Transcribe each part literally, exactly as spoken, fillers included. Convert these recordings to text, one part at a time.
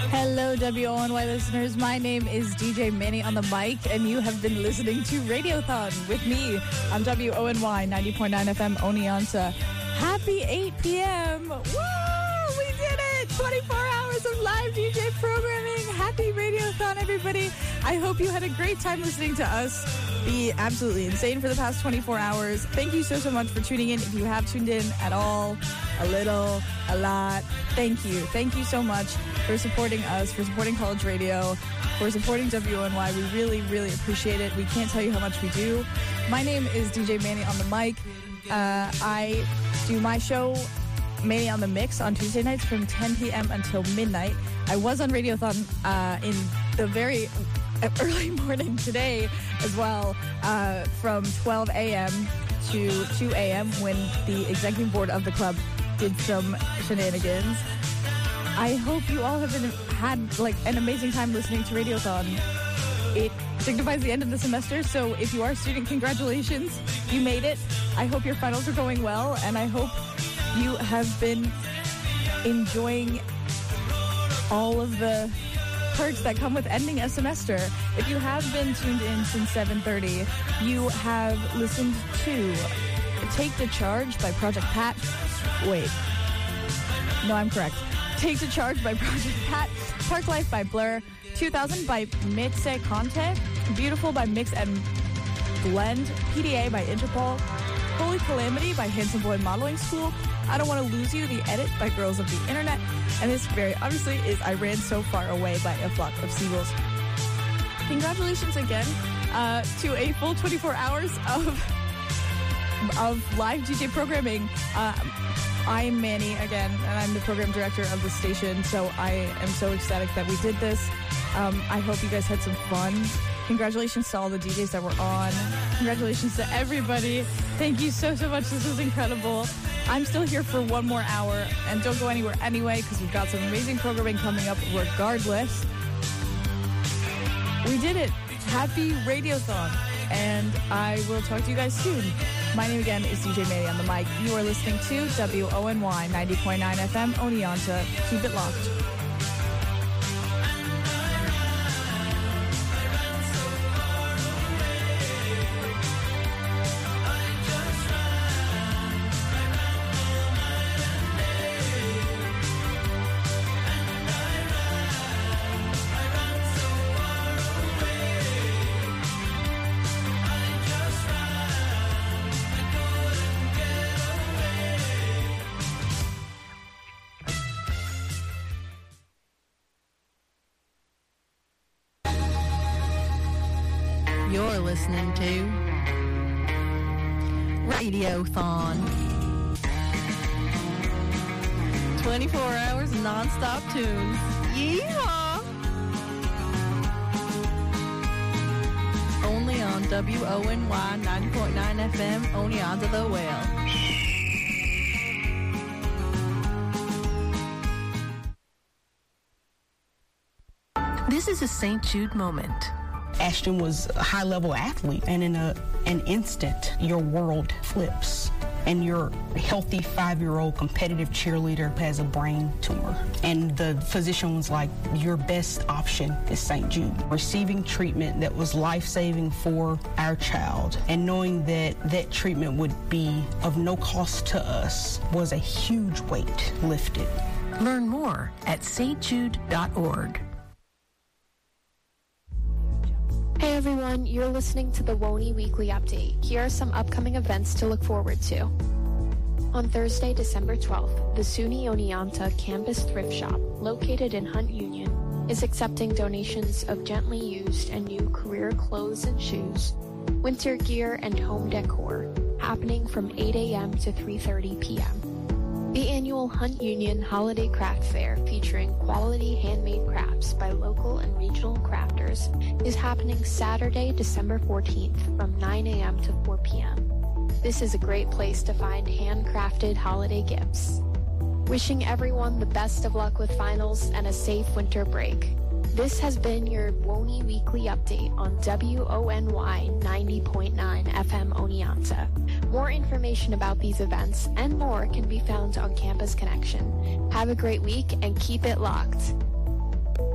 Hello, W O N Y listeners. My name is D J Manny on the mic, and you have been listening to Radiothon with me on W O N Y ninety point nine F M Oneonta. Happy eight p.m. Woo! We did it! twenty-four hours of live D J programming. Happy Radiothon, everybody. I hope you had a great time listening to us be absolutely insane for the past twenty-four hours. Thank you so, so much for tuning in. If you have tuned in at all, a little, a lot, thank you. Thank you so much for supporting us, for supporting college radio, for supporting W O N Y. We really, really appreciate it. We can't tell you how much we do. My name is D J Manny on the mic. Uh, I do my show, Manny on the Mix, on Tuesday nights from ten p.m. until midnight. I was on Radiothon uh, in the very early morning today as well, uh, from twelve a.m. to two a.m. when the executive board of the club did some shenanigans. I hope you all have been had like an amazing time listening to Radiothon. It signifies the end of the semester, so if you are a student, congratulations, you made it. I hope your finals are going well, and I hope you have been enjoying all of the perks that come with ending a semester. If you have been tuned in since seven thirty, you have listened to Take the Charge by Project Pat. Wait. No, I'm correct. Take the Charge by Project Pat. Park Life by Blur. two thousand by Mitse Conte. Beautiful by Mix and Blend. P D A by Interpol. Holy Calamity by Handsome Boy Modeling School. I Don't Want to Lose You, The Edit by Girls of the Internet. And this very obviously is I Ran So Far Away by A Flock of Seagulls. Congratulations again uh, to a full twenty-four hours of of live D J programming. Uh, I'm Manny again, and I'm the program director of the station, so I am so ecstatic that we did this. Um, I hope you guys had some fun. Congratulations to all the D Js that were on. Congratulations to everybody. Thank you so, so much. This was incredible. I'm still here for one more hour, and don't go anywhere anyway, because we've got some amazing programming coming up regardless. We did it. Happy Radiothon, and I will talk to you guys soon. My name again is D J Manny on the mic. You are listening to W O N Y ninety point nine F M Oneonta. Keep it locked. You're listening to Radiothon. twenty-four hours of non-stop tunes. Yeehaw! Only on W O N Y ninety point nine F M, Oneonta the Whale. This is a Saint Jude moment. Ashton was a high-level athlete, and in a, an instant, your world flips. And your healthy five-year-old competitive cheerleader has a brain tumor. And the physician was like, your best option is Saint Jude. Receiving treatment that was life-saving for our child, and knowing that that treatment would be of no cost to us, was a huge weight lifted. Learn more at s t jude dot org. Hey everyone, you're listening to the W O N Y Weekly Update. Here are some upcoming events to look forward to. On Thursday, December twelfth, the SUNY Oneonta Campus Thrift Shop, located in Hunt Union, is accepting donations of gently used and new career clothes and shoes, winter gear, and home decor, happening from eight a.m. to three thirty p.m. The annual Hunt Union Holiday Craft Fair, featuring quality handmade crafts by local and regional crafters, is happening Saturday, December fourteenth from nine a.m. to four p.m. This is a great place to find handcrafted holiday gifts. Wishing everyone the best of luck with finals and a safe winter break. This has been your W O N Y Weekly Update on W O N Y ninety point nine F M Oneonta. More information about these events and more can be found on Campus Connection. Have a great week and keep it locked.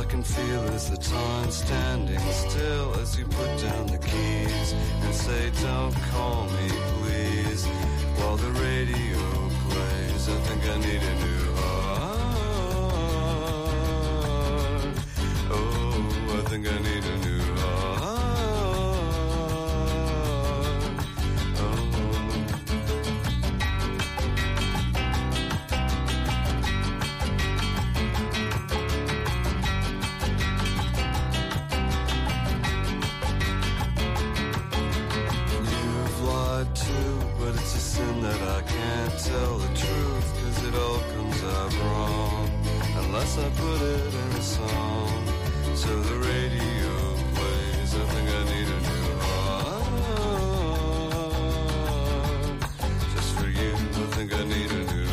I can feel is the time standing still as you put down the keys and say, don't call me, please, while the radio plays. I think I need a new heart. Oh, I think I need a new heart. But it's a sin that I can't tell the truth, cause it all comes out wrong unless I put it in a song. So the radio plays. I think I need a new heart. Just for you, I think I need a new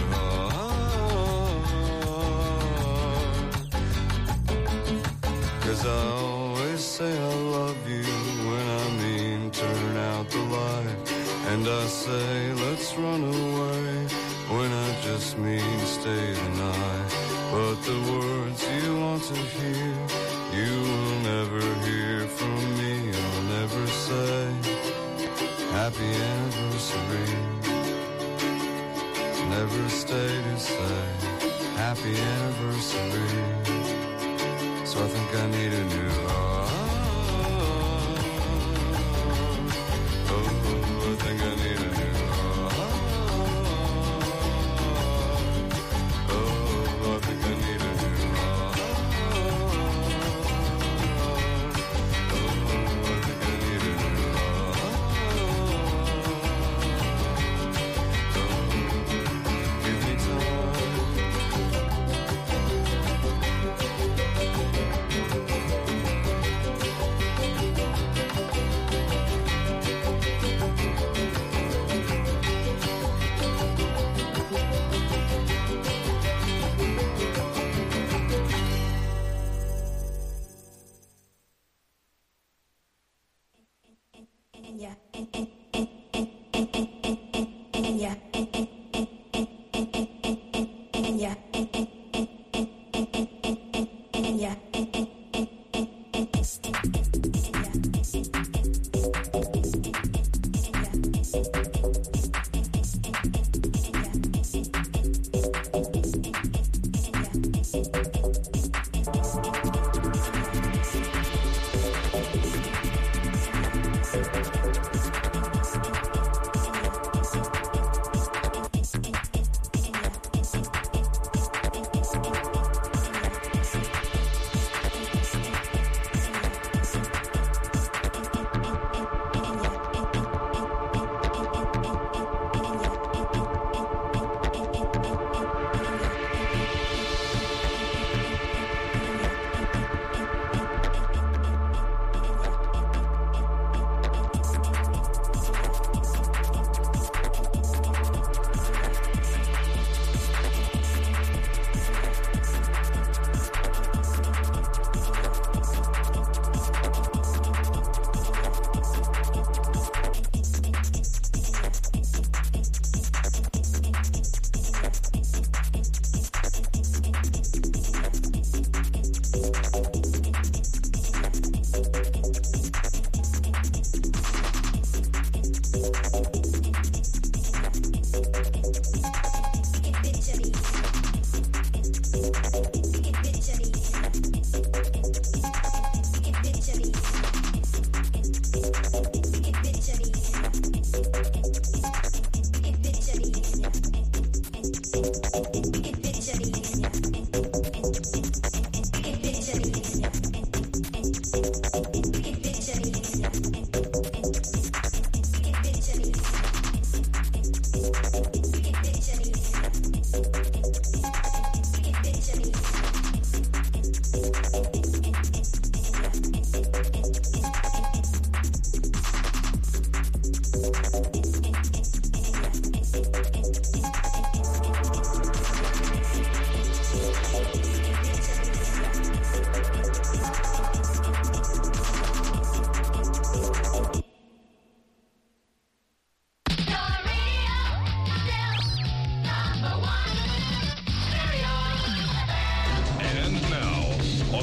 heart. Cause I always say I love you when I mean turn out the light. And I say, let's run away, when I just mean stay the night. But the words you want to hear, you will never hear from me. I'll never say, happy anniversary. Never stay to say, happy anniversary. So I think I need a new heart. I think I need a new heart. Oh, I think I need a new heart. Oh, I think I need a new heart. Oh, give me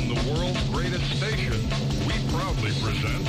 on the world's greatest station, we proudly present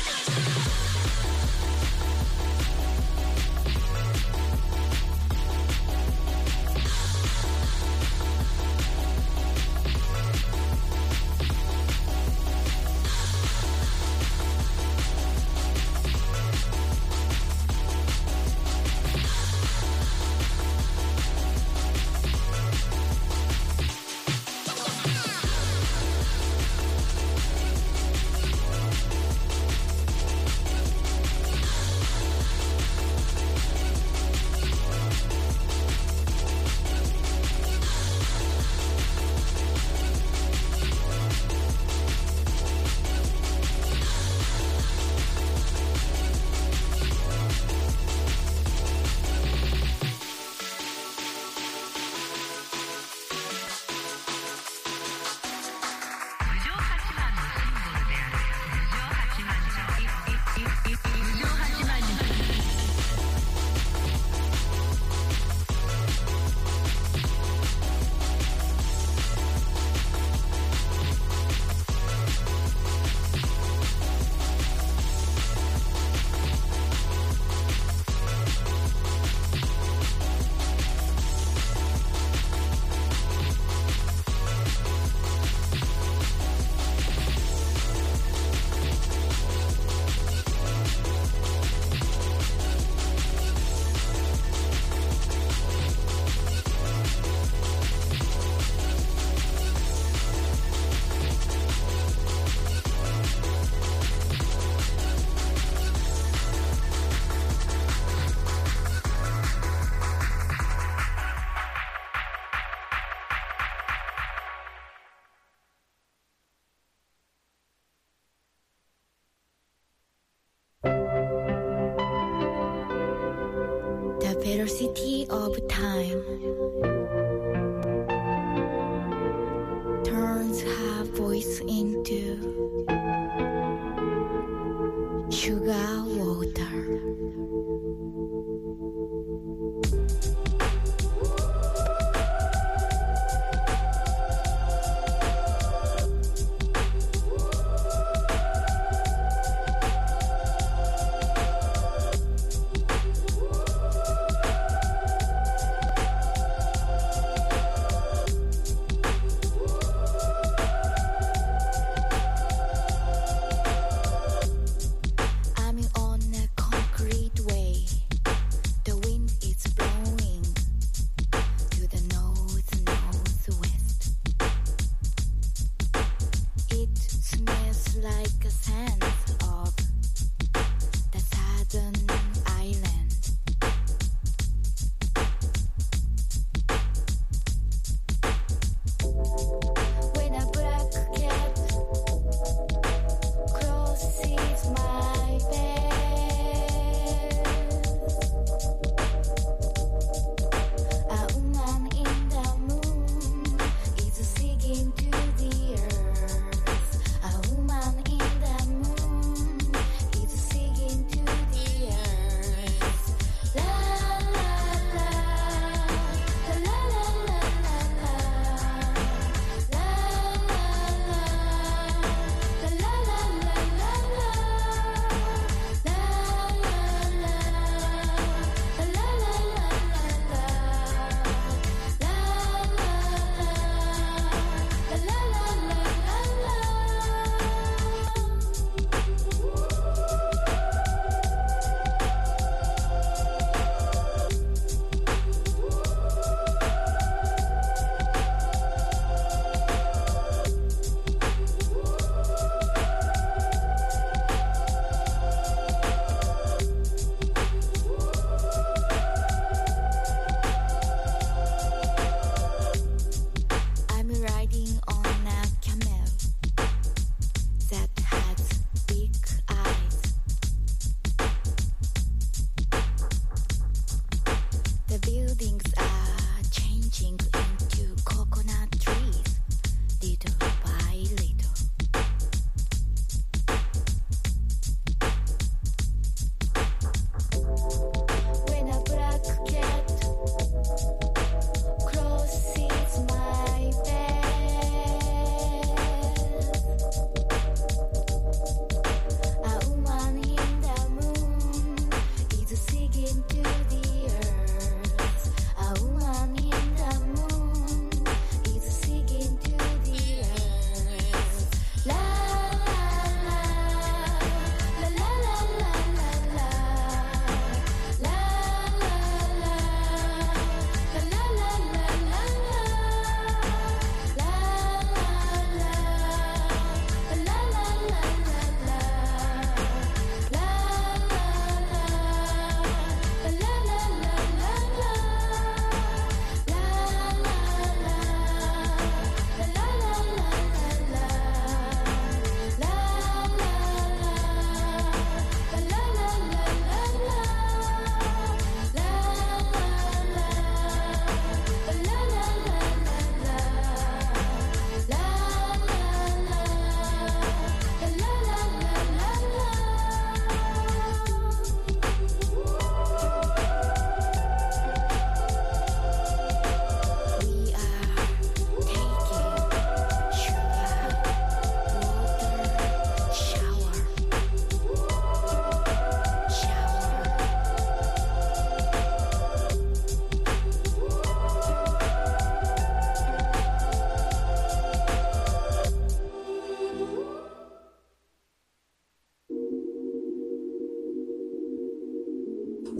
velocity of time turns her voice into sugar water. I'm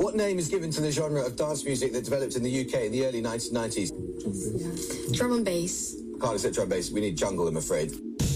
What name is given to the genre of dance music that developed in the U K in the early nineteen nineties? Drum and bass. Can't accept drum and bass. We need jungle, I'm afraid.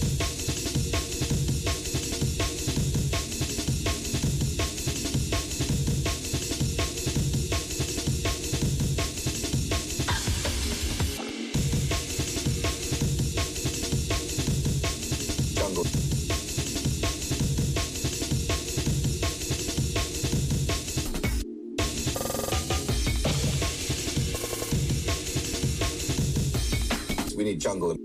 We need jungle.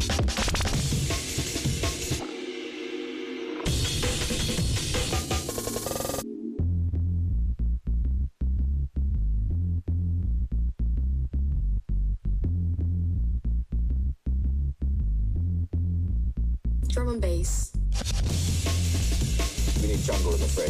Drum and bass. We need jungle, I'm afraid.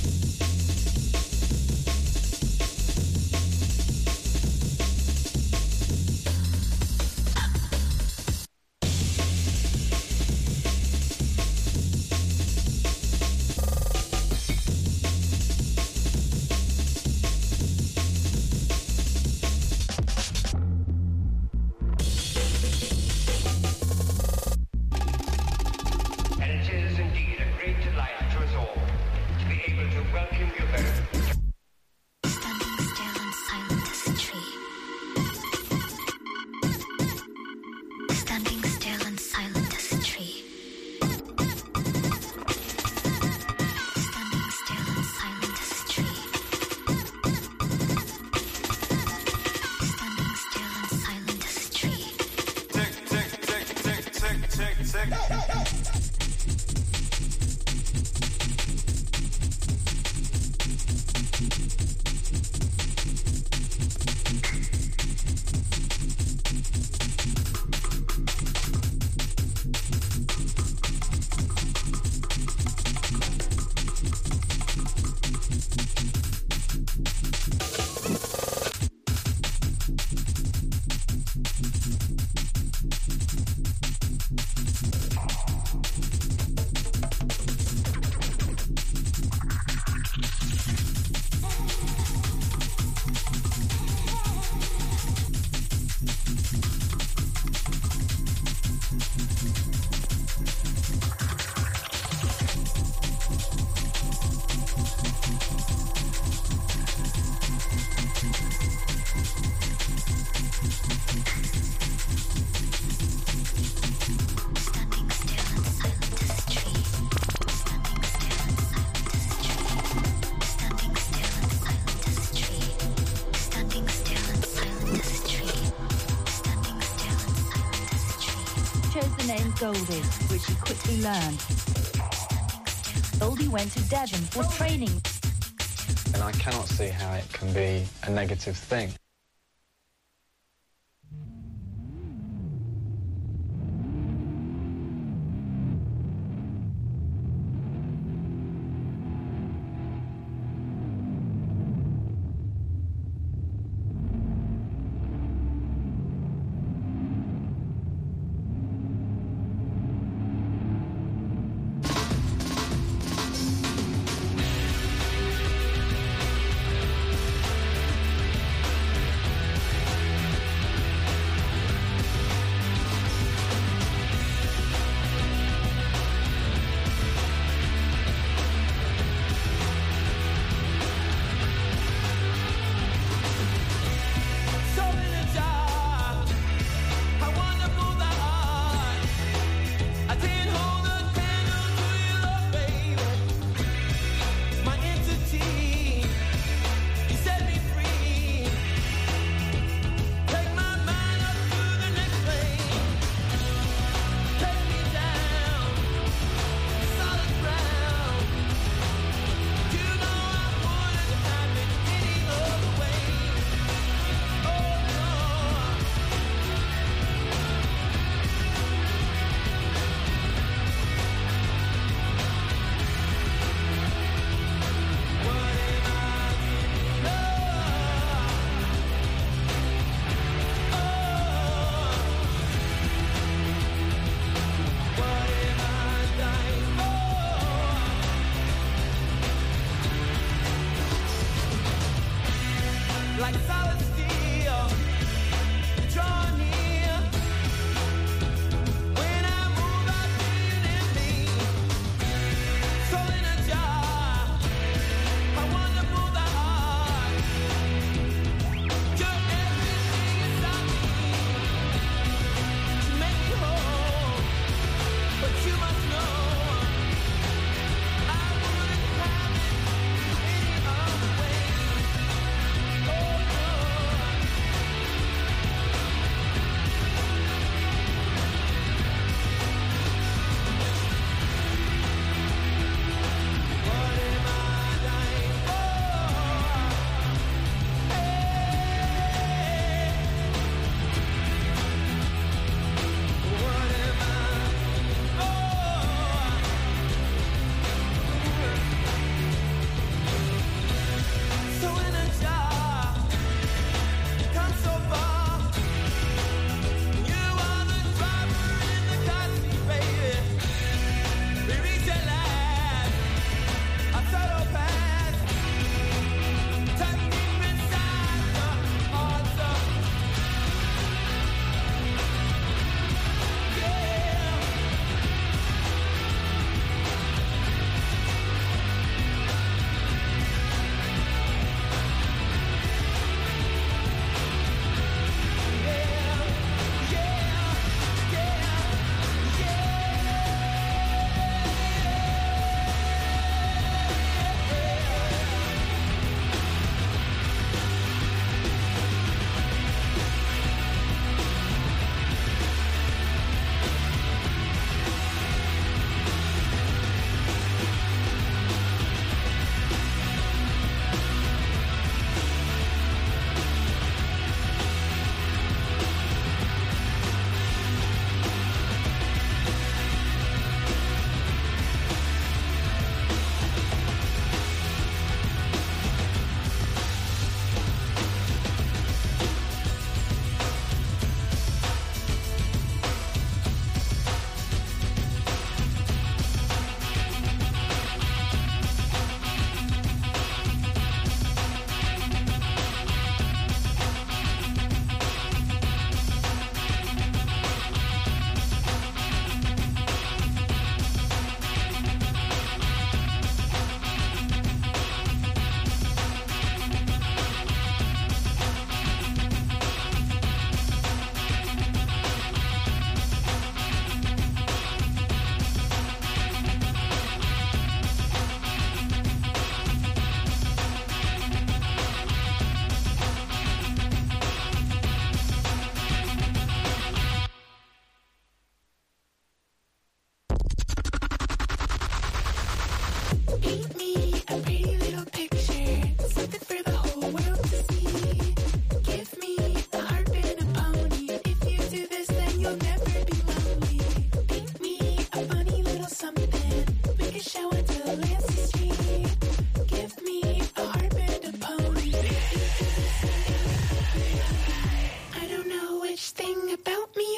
Goldie, which he quickly learned. Goldie went to Devon for training. And I cannot see how it can be a negative thing.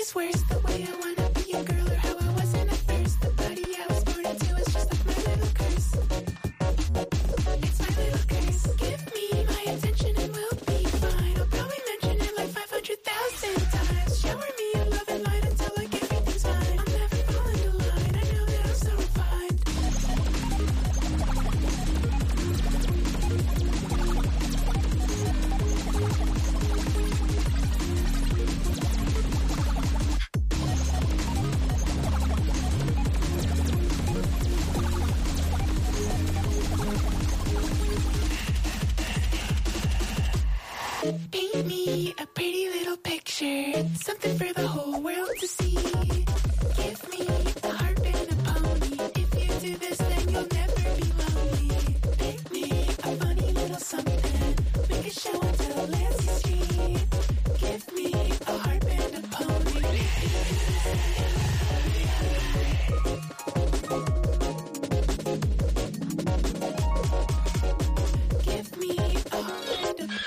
is worse. The way I wanna be a girl or how I wasn't at first. The body I was born into is just like my little curse. It's my little curse. Give me my attention and we'll be fine. I'll probably mention it like five hundred thousand times. Shower me in love and light until like everything's fine. I'll never fall into line. I know that I'm so refined. Paint me a pretty little picture, something for the whole world to see. Give me a harp and a pony. If you do this, then you'll never be lonely. Pick me a funny little something. Make a show until Lansing Street. Give me a harp and a pony. Give me a harp and a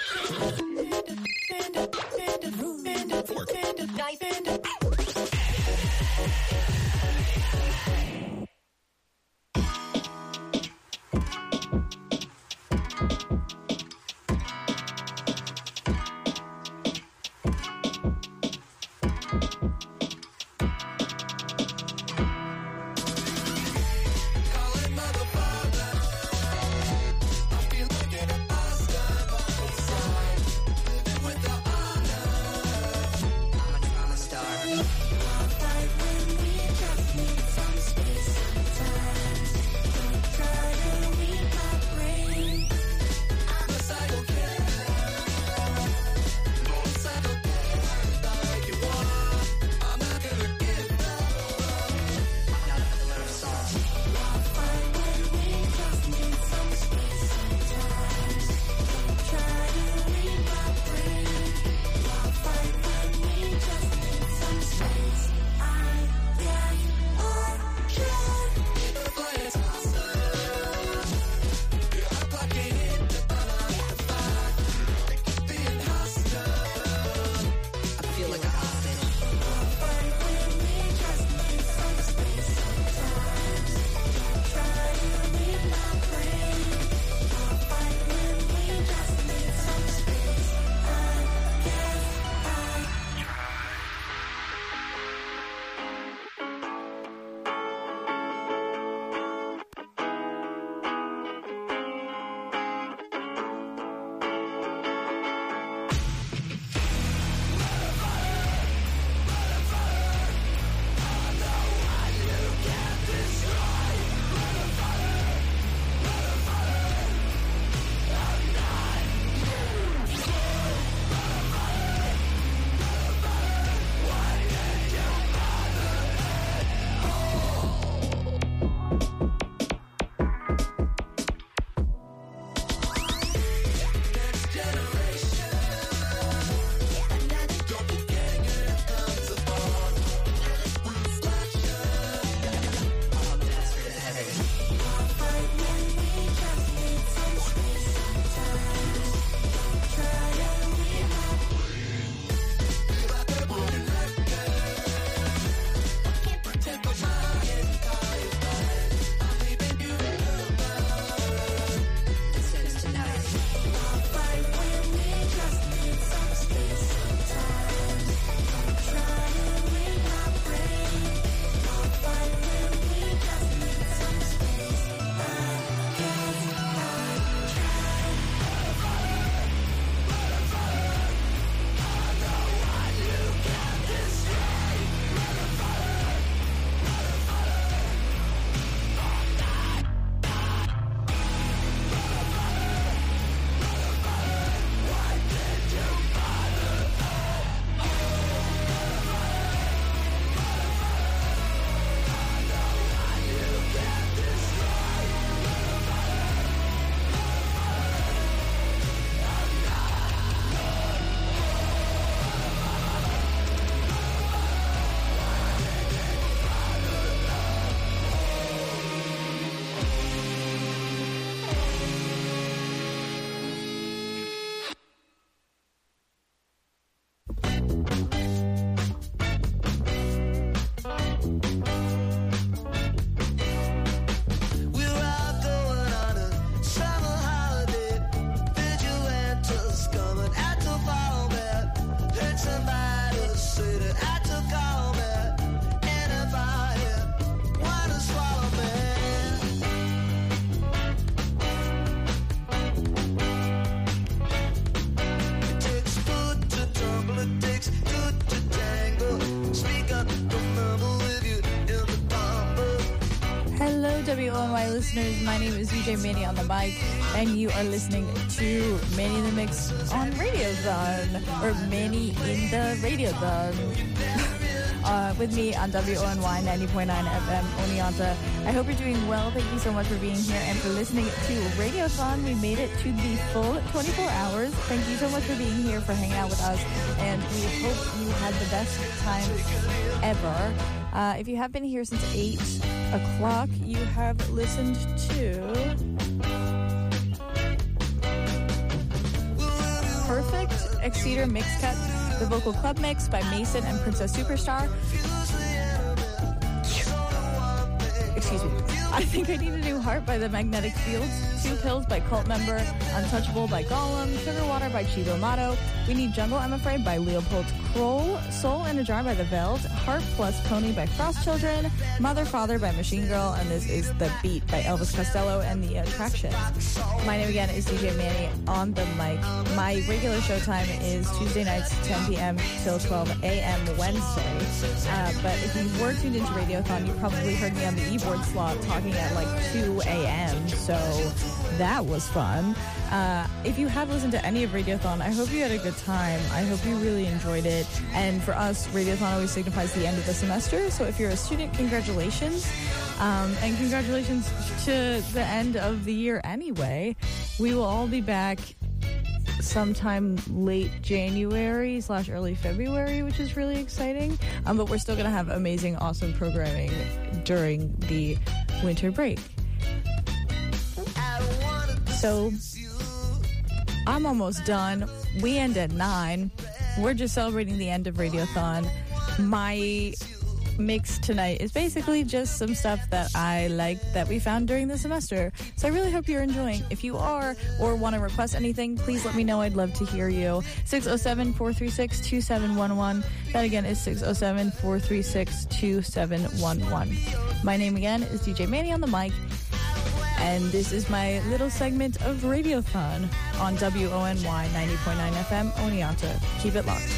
W O N Y listeners, my name is D J Manny on the mic, and you are listening to Manny in the Mix on Radiothon, or Manny in the Radiothon. Uh, with me on W O N Y ninety point nine F M, Oneonta. I hope you're doing well. Thank you so much for being here and for listening to Radiothon. We made it to the full twenty-four hours. Thank you so much for being here, for hanging out with us, and we hope you had the best time ever. Uh, if you have been here since eight o'clock, you have listened to Perfect, Exeter Mixcut, the vocal club mix by Mason and Princess Superstar. Excuse me. I Think I Need a New Heart by The Magnetic Fields. Two Pills by Cult Member. Untouchable by Gollum. Sugar Water by Chibo Mato. We Need Jungle, I'm Afraid by Leopold Kroll. Soul in a Jar by The Veld. Heart Plus Pony by Frost Children. Mother Father by Machine Girl. And this is The Beat by Elvis Costello and The Attractions. My name again is D J Manny on the mic. My regular show time is Tuesday nights, ten p.m. till twelve a.m. Wednesday. Uh, but if you were tuned into Radiothon, you probably heard me on the e-board slot talking at like two a.m. So that was fun. Uh, if you have listened to any of Radiothon, I hope you had a good time. I hope you really enjoyed it. And for us, Radiothon always signifies the end of the semester. So if you're a student, congratulations. Um, and congratulations to the end of the year anyway. We will all be back sometime late January slash early February, which is really exciting. Um, but we're still going to have amazing, awesome programming during the winter break. So I'm almost done. We end at nine. We're just celebrating the end of Radiothon. My mix tonight is basically just some stuff that I like that we found during the semester. So I really hope you're enjoying. If you are or want to request anything, please let me know. I'd love to hear you. six oh seven, four three six, two seven one one. That again is six oh seven, four three six, two seven one one. My name again is D J Manny on the mic. And this is my little segment of Radiothon on W O N Y ninety point nine F M, Oneonta. Keep it locked.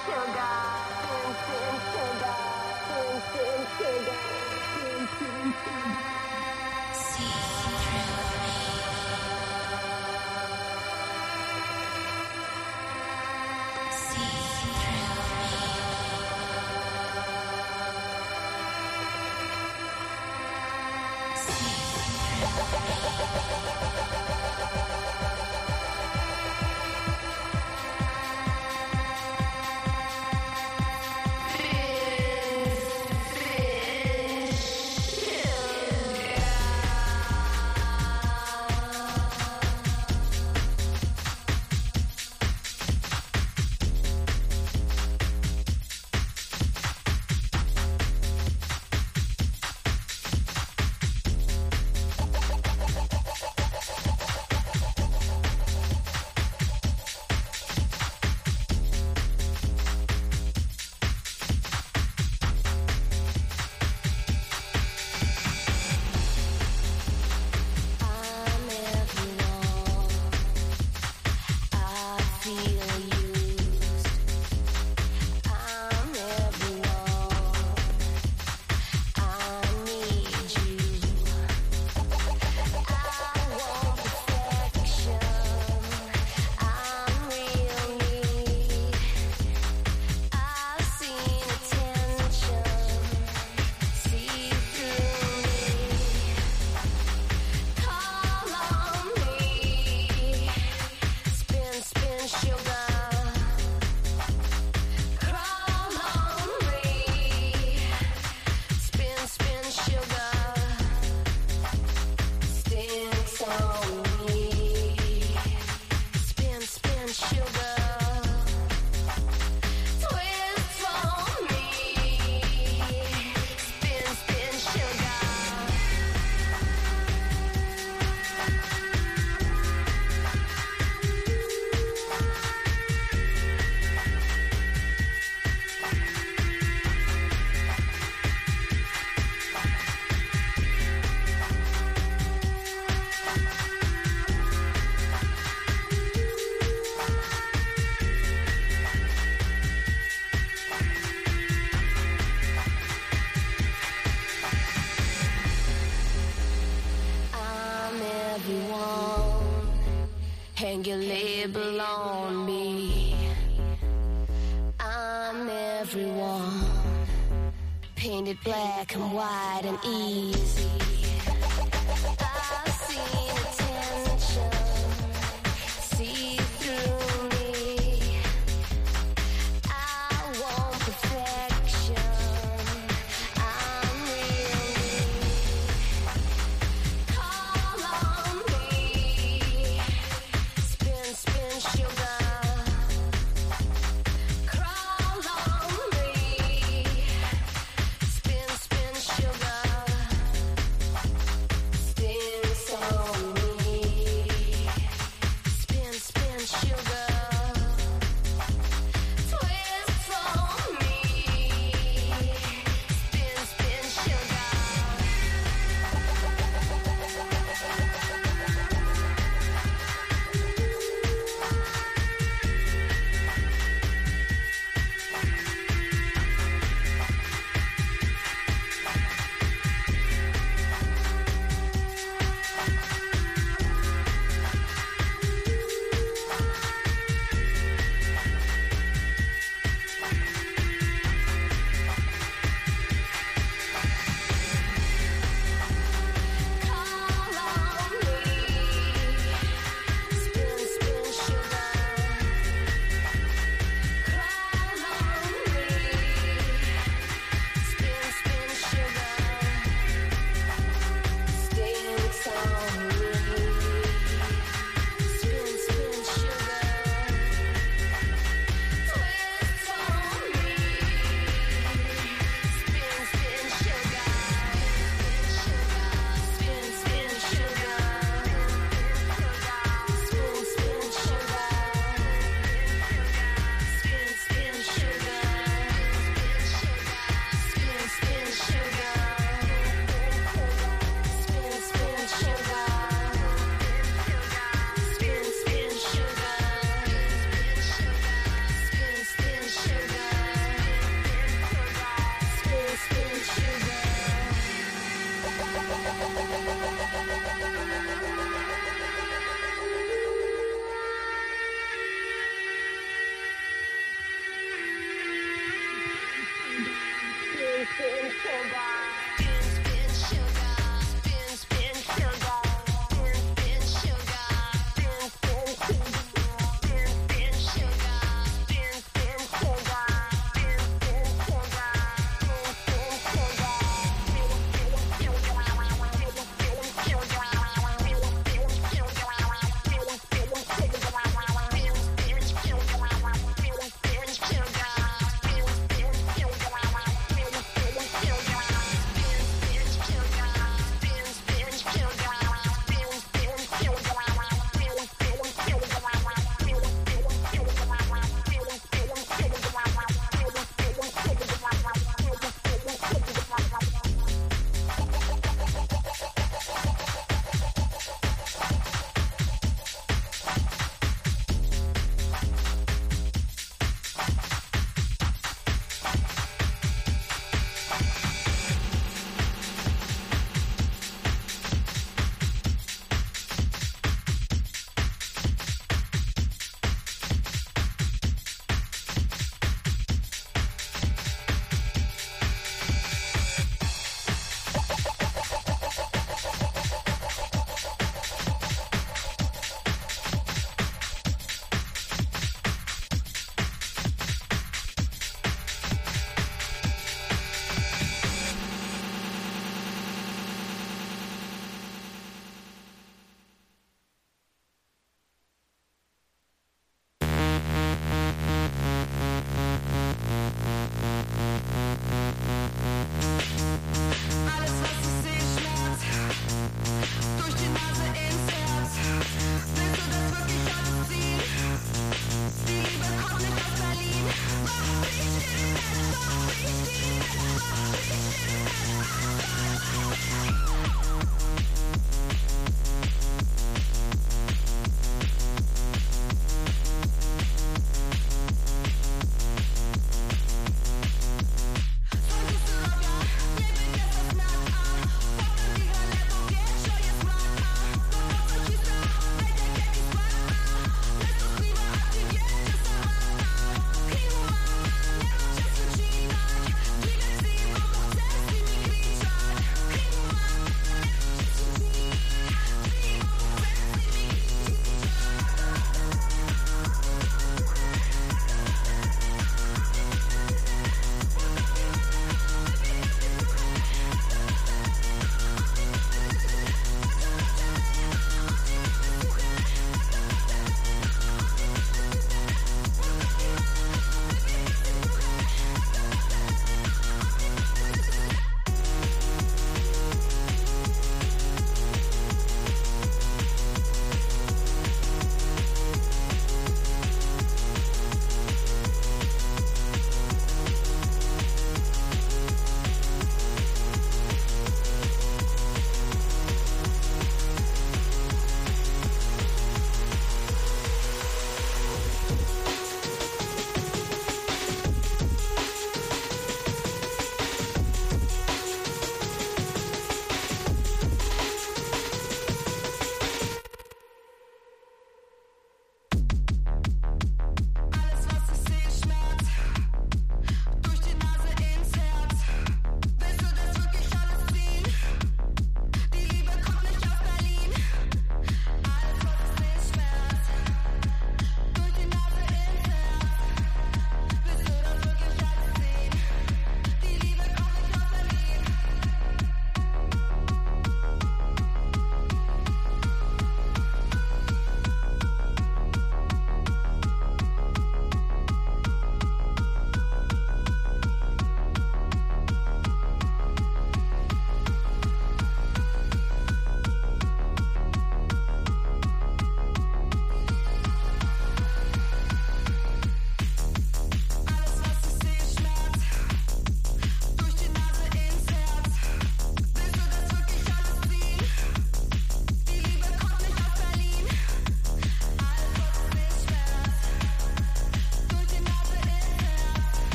hang your label on me. I'm everyone, painted black and white and easy. I've seen attention see through me. I want perfection. I'm really call on me. Spin, spin, sugar. Crawl on me. Spin, spin, sugar. Sugar.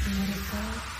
beautiful.